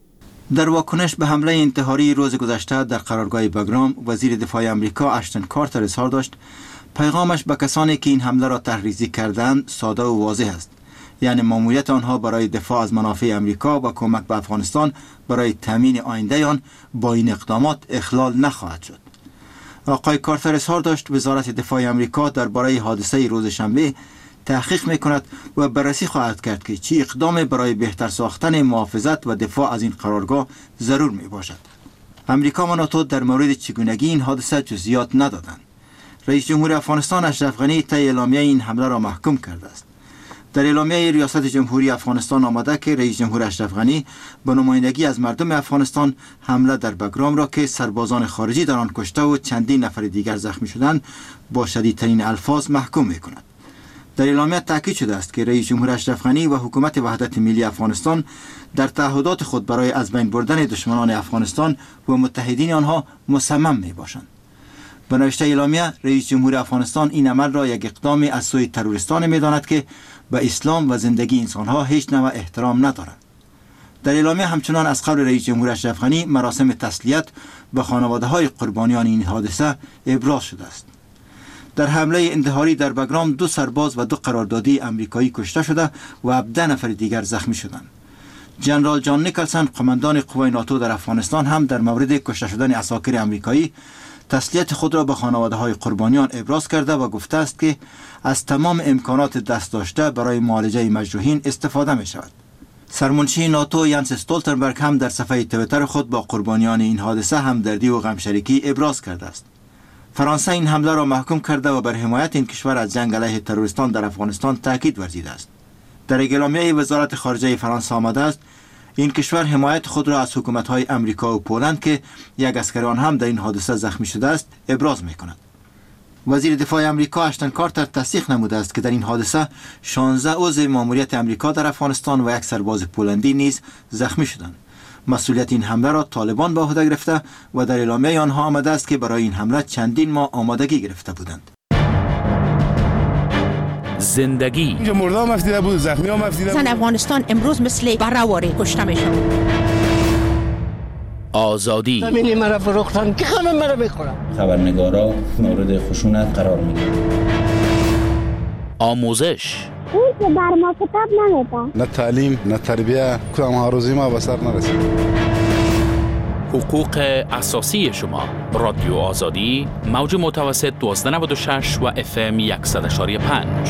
در واکنش به حمله انتحاری روز گذشته در قرارگاه بگرام، وزیر دفاع امریکا اشتن کارتر اظهار داشت پیغامش به کسانی که این حمله را تحریزی کردند ساده و واضح است، یعنی مأموریت آنها برای دفاع از منافع امریکا و کمک به افغانستان برای تامین آینده آن با این اقدامات اخلال نخواهد شد. آقای کارتر اظهار داشت وزارت دفاع امریکا درباره حادثه روز شنبه تحقیق میکند و بررسی خواهد کرد که چه اقدام برای بهتر ساختن محافظت و دفاع از این قرارگاه ضرور می باشد. امریکا و ناتو در مورد چگونگی این حادثه جزئیات ندادند. رئیس جمهور افغانستان اشرف غنی طی اعلامیه این حمله را محکوم کرده است. در اعلامیه ریاست جمهوری افغانستان آمده که رئیس جمهور اشرف غنی به نمایندگی از مردم افغانستان حمله در بگرام را که سربازان خارجی در آن کشته و چندین نفر دیگر زخمی شدند با شدیدترین الفاظ محکوم می‌کند. در اعلامیه تاکید شده است که رئیس جمهور اشرف غنی و حکومت وحدت ملی افغانستان در تعهدات خود برای از بین بردن دشمنان افغانستان و متحدین آنها مصمم میباشند. به نوشته اعلامیه، رئیس جمهور افغانستان این عمل را یک اقدام از سوی تروریستان می‌داند که به اسلام و زندگی انسانها هیچ نوع احترام ندارد. در اعلامیه همچنان از قبل رئیس جمهور اشرف غنی مراسم تسلیت به خانواده‌های قربانیان این حادثه ابراز شده است. در حمله انتحاری در بگرام دو سرباز و دو قراردادی امریکایی کشته شده و هفده نفر دیگر زخمی شدند. جنرال جان نیکلسن قماندان قوای ناتو در افغانستان هم در مورد کشته شدن عساکر امریکایی تسلیت خود را به خانواده های قربانیان ابراز کرده و گفته است که از تمام امکانات دست داشته برای معالجه مجروحین استفاده می شود. سرمنشی ناتو یانس استولتنبرگ هم در صفحه توییتر خود با قربانیان این حادثه همدردی و غمشریکی ابراز کرده است. فرانسه این حمله را محکوم کرده و بر حمایت این کشور از جنگ علیه تروریستان در افغانستان تاکید ورزیده است. در اعلامیه وزارت خارجه فرانسه آمده است این کشور حمایت خود را از حکومت‌های امریکا و پولند که یک اسکر آن هم در این حادثه زخمی شده است ابراز می‌کند. وزیر دفاع امریکا اشتن کارتر تصدیق نموده است که در این حادثه شانزده عضو ماموریت امریکا در افغانستان و یک سرباز پولندی نیز زخمی شدند. مسئولیت این حمله را طالبان به عهده گرفته و در اعلامیه آنها آمده است که برای این حمله چندین ماه آمادگی گرفته بودند. زندگی مردم مفتیده بود، زخمی ها مفتیده بود. زن افغانستان امروز مثل برآوری کشته میشن. آزادی زمینی مرا فروختن که همه مرا میخورن. خبرنگارا مورد خشونت قرار میگیرن. آموزش اون که بر ما کتاب نمیده. نه تعلیم نه تربیه کدام ها روزی ما به سر نرسید. حقوق اساسی شما. رادیو آزادی موج متوسط دوازده نود و شش و اف ام صد و یک و پنج.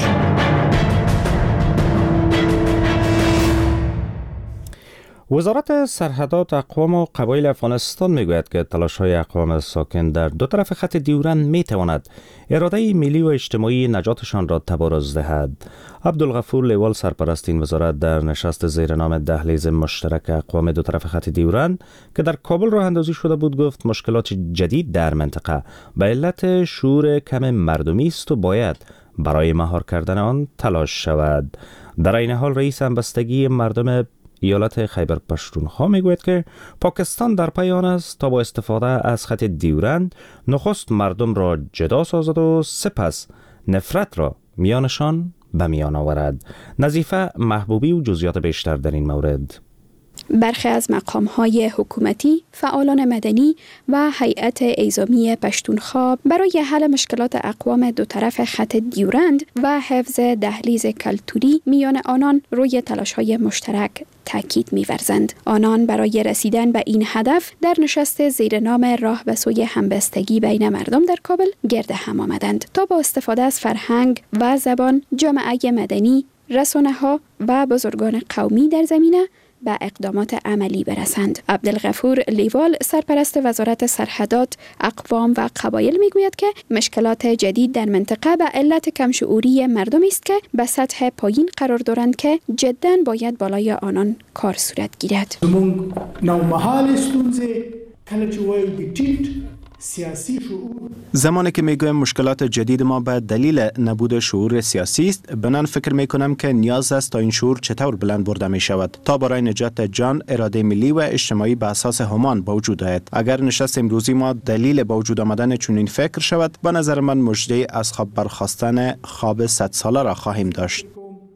وزارت سرحدات اقوام و قبایل افغانستان میگوید که تلاش‌های اقوام ساکن در دو طرف خط دیورند میتواند اراده ملی و اجتماعی نجاتشان را تبارز دهد. عبدالغفور لیوال سرپرست این وزارت در نشست زیر نام دهلیز مشترک اقوام دو طرف خط دیورند که در کابل راه اندازی شده بود گفت مشکلات جدید در منطقه به علت شعور کم مردمی است و باید برای مهار کردن آن تلاش شود. در این حال رئیس همبستگی مردم ایالت خیبر پشتونخوا میگوید که پاکستان در پی آن است تا با استفاده از خط دیورند نخست مردم را جدا سازد و سپس نفرت را میانشان به میان آورد. نظیفه محبوبی و جزئیات بیشتر در این مورد. برخی از مقام‌های حکومتی، فعالان مدنی و هیئت اعزامی پشتونخوا برای حل مشکلات اقوام دو طرف خط دیورند و حفظ دهلیز کلتوری میان آنان روی تلاش‌های مشترک تاکید می‌ورزند. آنان برای رسیدن به این هدف در نشست زیر نام راه به سوی همبستگی بین مردم در کابل گرد هم آمدند تا با استفاده از فرهنگ و زبان، جامعه مدنی، رسانه‌ها و بزرگان قومی در زمینه به اقدامات عملی برسند. عبدالغفور لیوال سرپرست وزارت سرحدات اقوام و قبایل میگوید که مشکلات جدید در منطقه به علت کمشعوری مردمی است که به سطح پایین قرار دارند که جداً باید بالای آنان کار صورت گیرد. زمون نومحال ستونزه کله چې وایي د ټیټ سیاسی شعور زمانی که میگویم مشکلات جدید ما به دلیل نبود شعور سیاسی است، بنان فکر میکنم که نیاز است تا این شعور چطور بلند برده می شود تا برای نجات جان اراده ملی و اجتماعی به اساس همان با وجود آید. اگر نشست امروزی ما دلیل با وجود آمدن چنین فکر شود، به نظر من مژده از خواب برخاستن خواب صد ساله را خواهیم داشت.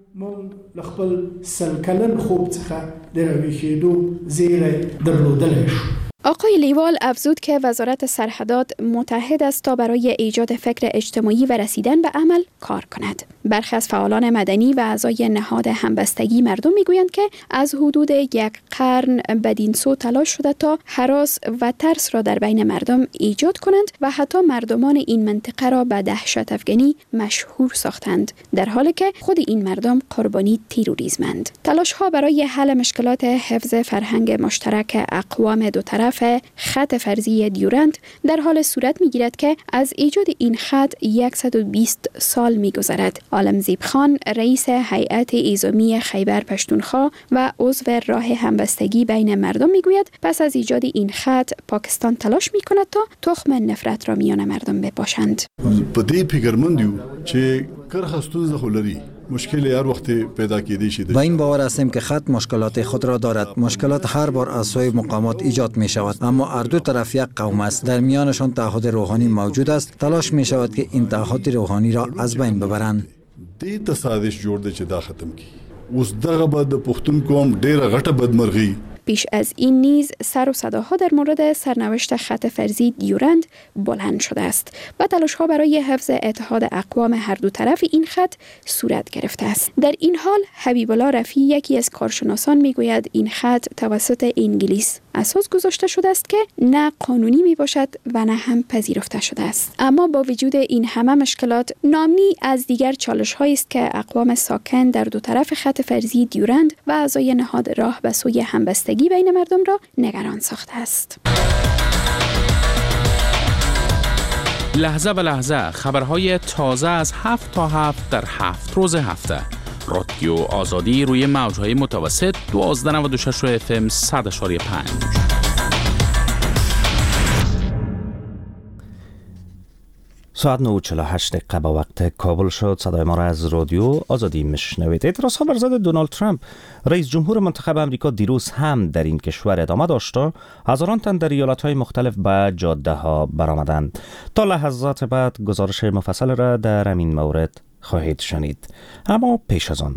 من لخبل سلکلن خوب څخه د راویښېدو زیری درلودلی شو. آقای لیوال افزود که وزارت سرحدات متحد است تا برای ایجاد فکر اجتماعی و رسیدن به عمل کار کند. برخی از فعالان مدنی و اعضای نهاد همبستگی مردم میگویند که از حدود یک قرن بدین سو تلاش شده تا هراس و ترس را در بین مردم ایجاد کنند و حتی مردمان این منطقه را به دهشت افغانی مشهور ساختند، در حالی که خود این مردم قربانی تروریسمند. تلاش ها برای حل مشکلات حفظ فرهنگ مشترک اقوام دو طرف خط فرضی دیورند در حال صورت میگیرد که از ایجاد این خط صد و بیست سال میگذرد. عالمزیب خان رئیس هیئت اعزامی خیبر پشتونخوا و عضو راه همبستگی بین مردم میگوید پس از ایجاد این خط پاکستان تلاش میکند تا تخم نفرت را میان مردم بپاشند. په دې فکرمند یو چې کرخه ستونزه خو لري مشکلی هر وقت پیدا کیدی شده. با این باور هستیم که خط مشکلات خود را دارد. مشکلات هر بار از سوی مقامات ایجاد می شود، اما هر دو طرف یک قوم است. در میانشان تعهد روحانی موجود است. تلاش می شود که این تعهد روحانی را از بین ببرند. دې ته سازش جوړ دی چې دا ختم کی. اوس دغه بعد د پښتون قوم ډیره غټه بدمرغي پیش از این نیز سر و صداها در مورد سرنوشت خط فرضی دیورند بلند شده است و تلاش‌ها برای حفظ اتحاد اقوام هر دو طرف این خط صورت گرفته است. در این حال حبیب الله رفیعی یکی از کارشناسان میگوید این خط توسط انگلیس اساس گذاشته شده است که نه قانونی می باشد و نه هم پذیرفته شده است. اما با وجود این همه مشکلات، نامنی از دیگر چالش‌هایی است که اقوام ساکن در دو طرف خط فرضی دیورند و اعضای نهاد راه به سوی همبستگی بین مردم را نگران ساخته است. لحظه به لحظه خبرهای تازه از هفت تا هفت در هفت روز هفته. رادیو آزادی روی موجهای متوسط دوازده و نود و شش اف ام صد و پنج. ساعت نه و چهل و هشت دقیقه به وقت کابل شد. صدای ما را از رادیو آزادی میشنوید. اعتراضها بر ضد دونالد ترامپ رئیس جمهور منتخب آمریکا دیروز هم در این کشور ادامه داشت و هزاران تن در ایالت‌های مختلف به جاده ها برآمدند. تا لحظات بعد گزارش مفصل را در این مورد خواهید شنید. اما پیش از آن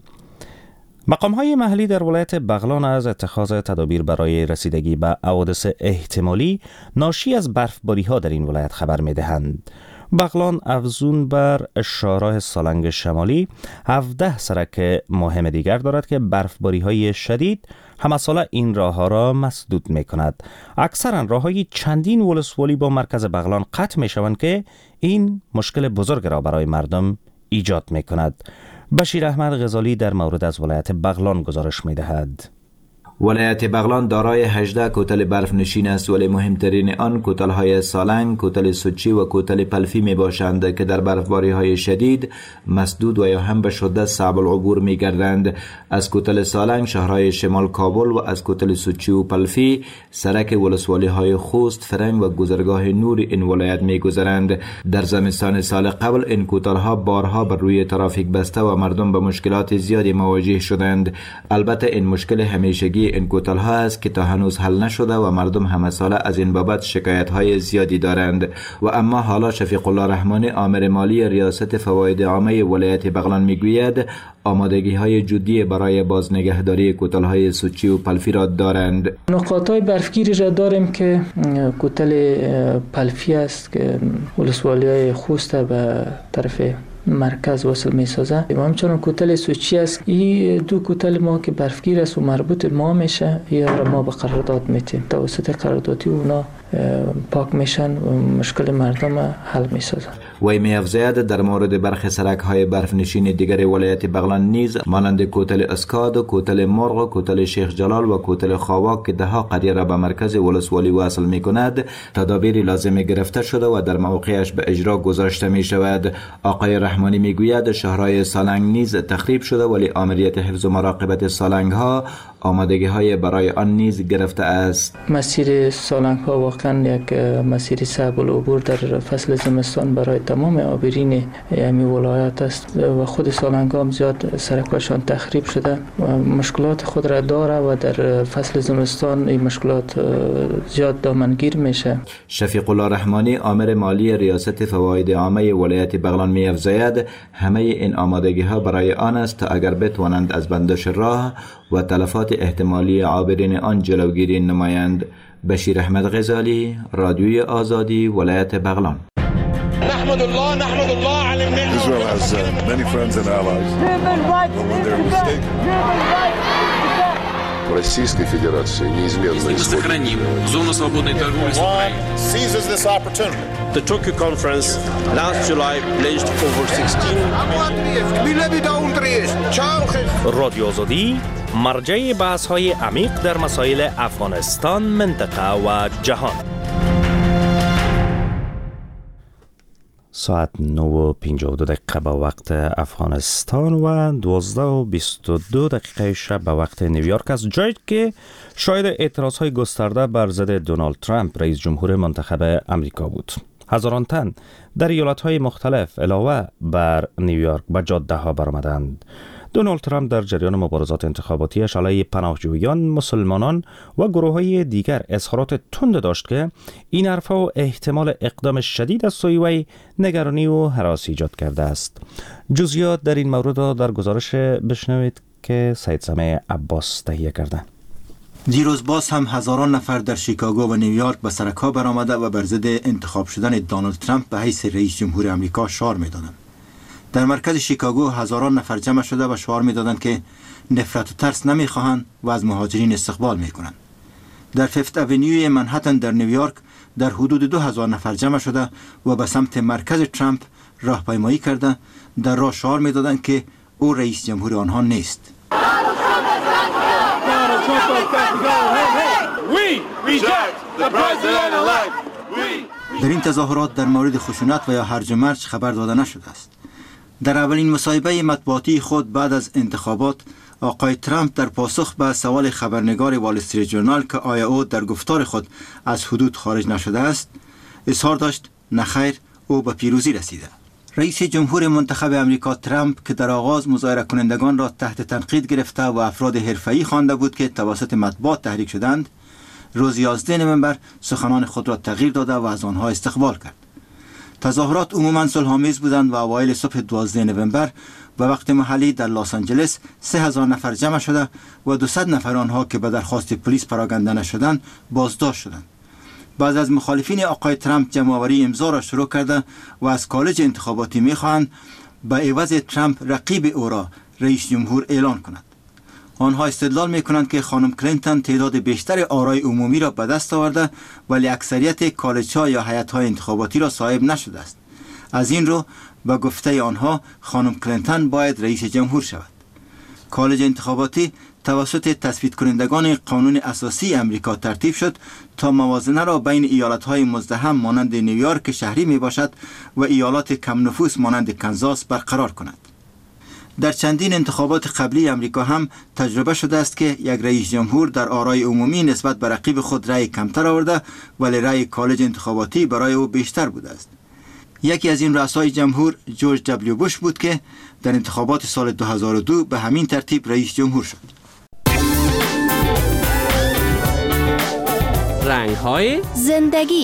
مقام‌های محلی در ولایت بغلان از اتخاذ تدابیر برای رسیدگی به حوادث احتمالی ناشی از برفباری‌ها در این ولایت خبر می‌دهند. بغلان افزون بر شاهراه سالنگ شمالی هفده سرک مهم دیگر دارد که برفباری‌های شدید همه ساله این راه‌ها را مسدود می‌کند. اکثراً راه‌های چندین ولسوالی با مرکز بغلان قطع می‌شوند که این مشکل بزرگ را برای مردم ایجاد می‌کند. بشیر احمد غزالی در مورد از ولایت بغلان گزارش می‌دهد. ولایت بغلان دارای هجده کوتل برف نشین است، ولی مهمترین آن کوتل‌های سالنگ، کوتل سوچی و کوتل پلفی می باشند که در برفباری‌های شدید مسدود و یا هم به شدت صعب العبور می گردند. از کوتل سالنگ شهرهای شمال کابل و از کوتل سوچی و پلفی سرک ولسوالی‌های خوست، فرنگ و گذرگاه نور این ولایت می گذرند. در زمستان سال قبل این کوتل‌ها بارها بر روی ترافیک بسته و مردم به مشکلات زیادی مواجه شدند. البته این مشکل همیشگی این کوتل ها است که تا هنوز حل نشده و مردم همه ساله از این بابت شکایت های زیادی دارند. و اما حالا شفیق الله رحمانی آمر مالی ریاست فواید عامه ولایت بغلان میگوید آمادگی های جدی برای بازنگهداری کوتل های سوچی و پلفی را دارند. نقاط های برفگیری را داریم که کوتل پلفی است که ولسوالی های خوست به طرف مرکز وصل می سازه و همچنان کوتل سوچی است. این دو کوتل ما که برفگیر است و مربوط ما میشه، یا ما به قرارداد میتیم توسط قراردادی اونا پاک میشن و مشکل مردم حل میسازن. وی می افزاید در مورد برخی سرک های برف نشین دیگر ولایت بغلان نیز مانند کوتل اسکاد و کوتل مرغ و کوتل شیخ جلال و کوتل خاواک که ده ها قریه را به مرکز ولسوالی وصل می کند تدابیر لازم گرفته شده و در موقعش به اجرا گذاشته می شود. آقای رحمانی می گوید شهرهای سالنگ نیز تخریب شده، ولی آمریت حفظ و مراقبت سالنگ ها آمادگی های برای آن نیز گرفته است. مسیر سالنگ ها واقعا یک مسیر صعب العبور در فصل زمستان برای تمام عابرین یعنی ولایت است و خود سالنگ هم زیاد سرک‌هاشان تخریب شده و مشکلات خود را داره و در فصل زمستان این مشکلات زیاد دامنگیر میشه. شفیق الله رحمانی آمر مالی ریاست فواید عامه ولایت بغلان می افزاید همه این آمادگی ها برای آن است تا اگر بتوانند از بندش راه و تلفات احتمالی عابرین آن جلوگیری نمایند. بشیر احمد غزالی، رادیوی آزادی، ولایت بغلان. نحمد الله نحمد الله على النعمة. Israel has uh, many friends and allies. When they're mistaken. Российской Федерации неизменно сохраним зону свободной торговли с Украиной. Seizes this opportunity. The Tokyo conference last July pledged over sixteen رادیو آزادی مرجع بحث های عمیق در مسائل افغانستان، منطقه و جهان. ساعت نه و پنجاه و دو دقیقه به وقت افغانستان و دوازده و بیست و دو دقیقه شب به وقت نیویورک است، جایی که شاید اعتراض های گسترده بر ضد دونالد ترامپ رئیس جمهور منتخب امریکا بود. هزاران تن در ایالت‌های مختلف علاوه بر نیویورک به جاده ها برآمدند. دونالد ترامپ در جریان مبارزات انتخاباتیش علیه پناهجویان، مسلمانان و گروه‌های دیگر اظهارات تند داشت که این حرف‌ها و احتمال اقدام شدید از سوی وی نگرانی و هراس ایجاد کرده است. جزئیات در این مورد را در گزارش بشنوید که سید سمیع عباس تهیه کرده. دیروز باز هم هزاران نفر در شیکاگو و نیویورک به سرک‌ها برآمده و بر ضد انتخاب شدن دونالد ترامپ به حیث رئیس جمهور آمریکا شعار می‌دادند. در مرکز شیکاگو هزاران نفر جمع شده و شعار می‌دادند که نفرت و ترس نمی‌خواهند و از مهاجرین استقبال می‌کنند. در فیفت اونیوی منهتن در نیویورک در حدود دو هزار نفر جمع شده و به سمت مرکز ترامپ راهپیمایی کرده در راه شعار می‌دادند که او رئیس جمهور آنها نیست. در این تظاهرات در مورد خشونت و یا هرج و مرج خبر داده نشده است. در اولین مصاحبه مطبوعاتی خود بعد از انتخابات، آقای ترامپ در پاسخ به سوال خبرنگار وال استریت ژورنال که آیا او در گفتار خود از حدود خارج نشده است، اظهار داشت نخیر، او به پیروزی رسیده. رئیس جمهور منتخب امریکا ترامپ که در آغاز مظاهره کنندگان را تحت تنقید گرفته و افراد حرفه‌ای خوانده بود که توسط مطبوعات تحریک شدند، روز یازده نوامبر سخنان خود را تغییر داده و از آنها استقبال کرد. تظاهرات عموماً صلح‌آمیز بودند و اوایل صبح دوازده نوامبر به وقت محلی در لس آنجلس سه هزار نفر جمع شده و دویست نفر آنها که به درخواست پلیس پراکنده نشدند بازداشت شدند. بعض از مخالفین آقای ترامپ جمع‌آوری امضا را شروع کرده و از کالج انتخاباتی می‌خواهند به عوض ترامپ رقیب او را رئیس جمهور اعلان کند. آنها استدلال می‌کنند که خانم کلینتون تعداد بیشتر آرای عمومی را به دست آورده ولی اکثریت کالج‌ها یا هیئت‌های انتخاباتی را صاحب نشده است. از این رو به گفته آنها خانم کلینتون باید رئیس جمهور شود. کالج انتخاباتی توسط تصویب کنندگان قانون اساسی امریکا ترتیب شد تا موازنه را بین ایالت‌های مزدحم مانند نیویورک شهری می باشد و ایالات کم نفوس مانند کنزاس برقرار کند. در چندین انتخابات قبلی امریکا هم تجربه شده است که یک رئیس جمهور در آرای عمومی نسبت به رقیب خود رأی کمتر آورده ولی رأی کالج انتخاباتی برای او بیشتر بوده است. یکی از این رؤسای جمهور جورج دبلیو بوش بود که در انتخابات سال دو هزار و دو به همین ترتیب رئیس جمهور شد. رنگ‌های زندگی.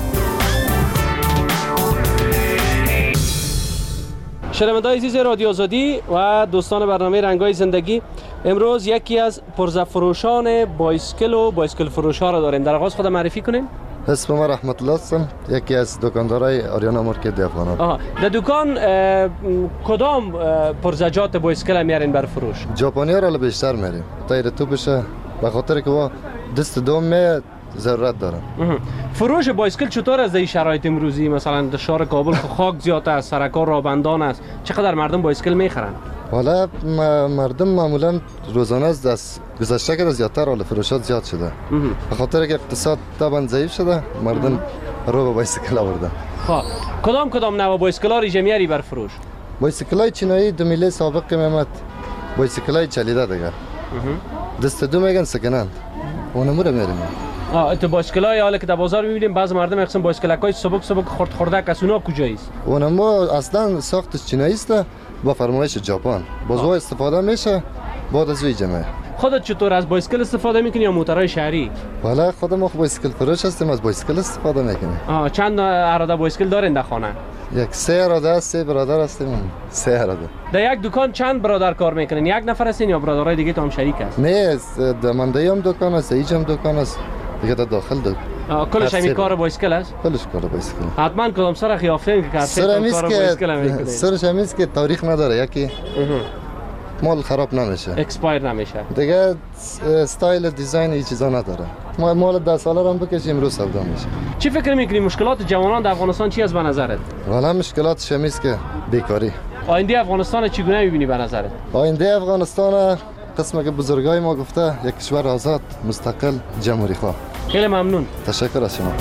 شنوندگان عزیز رادیو آزادی و دوستان برنامه رنگ‌های زندگی، امروز یکی از پرزفروشان بایسکل و بایسکل فروش‌ها را داریم. در آغاز خود معرفی کنیم. اسم ما رحمت الله هستم، یکی از دکاندارای آریانا مارکت افغانان. آها، در دکان کدام پرزجات بایسکل میارین بر فروش؟ ژاپنی‌ها را بیشتر میاریم. تایر تو بشه به خاطر که با دست دوم می ضرورت دارن. فروش بایسکل چطور از این شرایط امروزی؟ مثلا در شهر کابل که خاک زیاد است، سرک‌ها رابندان است، چقدر مردم بایسکل میخرن؟ حالا مردم معمولا روزانه از دست گذشته که زیادتر حال فروشات زیاد شده. به خاطر که اقتصاد طبعا ضعیف شده، مردم رو به بایسکل آوردن. خب کدام کدام نوع بایسکل‌ها ریجه میاری بر فروش؟ بایسکل‌های چینایی دو میله سابق میامد، بایسکل‌های چلیده دیگه. دست دو میگن سکنند. اونمو رو میاریم. آه تو بایسکل‌های حالا که در بازار می‌بینیم بعض مردم اقسم بایسکل‌های سبک سبک خرد خورده کسونا کجاییست؟ اونمو اصلا ساختش چینایی است، با فرمایش ژاپن. بازو استفاده میشه بعد از وی جمعه. خودت چطور از بایسکل استفاده میکنی یا موتورهای شهری؟ والا خودم ما بایسکل فروش هستیم، از بایسکل استفاده میکنیم. آه چند اراده بایسکل دارین در خانه؟ یک سه اراده، سه برادر هستیم. سه اراده. در یک دکان چند برادر کار میکنین؟ یک نفر هستین یا برادرای دیگه تو هم شریک هست؟ نه، دمنده هم دکان است، ایجم دکان است. دیگه در داخل دو. کلش همین کار بایسکل است؟ کلش کار بایسکل. حتما کدام سر خیافته که کار کار بایسکل میکنه. سرش همیست که تاریخ نداره، یکی مال خراب نمیشه، اکسپایر نمیشه دیگه، استایل دیزاین این چیزا نداره. ما مال ده ساله هم بکشیم امروز سودا میشه. چی فکر میکنی مشکلات جوانان در افغانستان چی از به نظرت؟ والا مشکلات شمیست که بیکاری. آینده افغانستان چگونه میبینی به نظرت؟ آینده افغانستان قسمه که بزرگای ما گفته یک کشور آزاد، مستقل، جمهوری خواه. خیلی ممنون. تشکر از شما.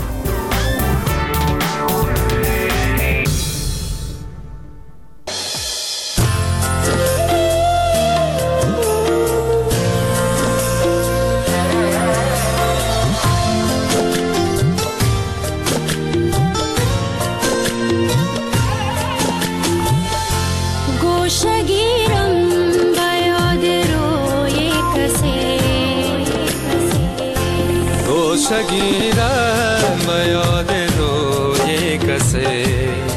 شگیرم به یاد روی کسی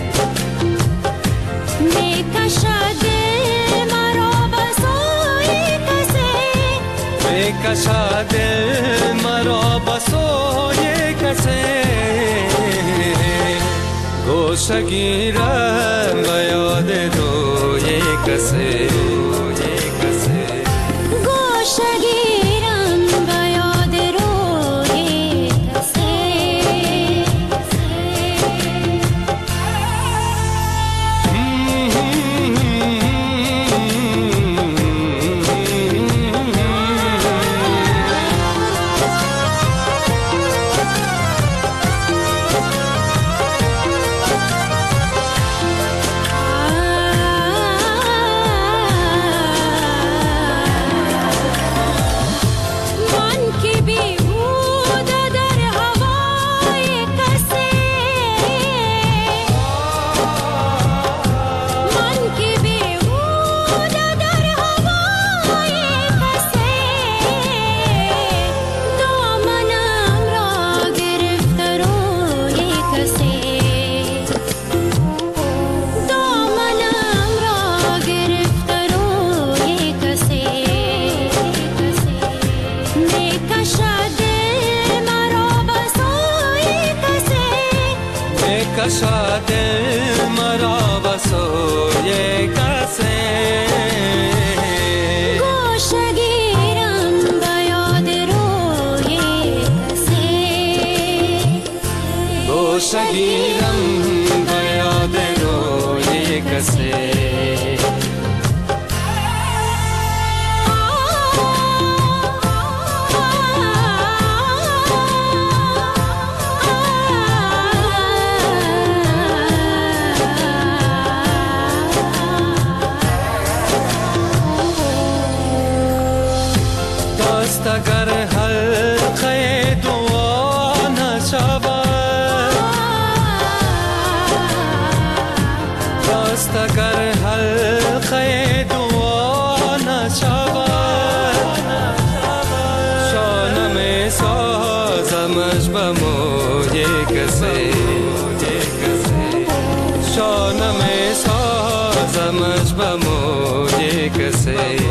میکشد مرا به سوی کسی میکشد مرا بسوی کسی گوشه گیرم به یاد روی کسی گوشه گیرم به یاد روی کسی کشاد مرا بسوی کسی گوشه گیرم به یاد روی کسی گوشه گیرم به یاد روی کسی اگر حلقه دعا نشود راست اگر حلقه دعا نشود شانه می سازمش به موی کسی شانه می سازمش به موی کسی